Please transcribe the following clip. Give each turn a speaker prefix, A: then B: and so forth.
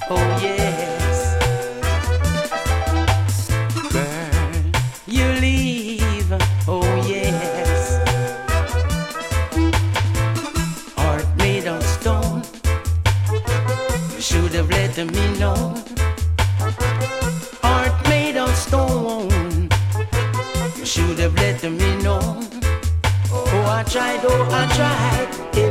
A: Oh yes, girl, you leave. Oh yes, heart made of stone. You should have let me know. Heart made of stone. You should have let me know. Oh, I tried. Oh, I tried. Yeah.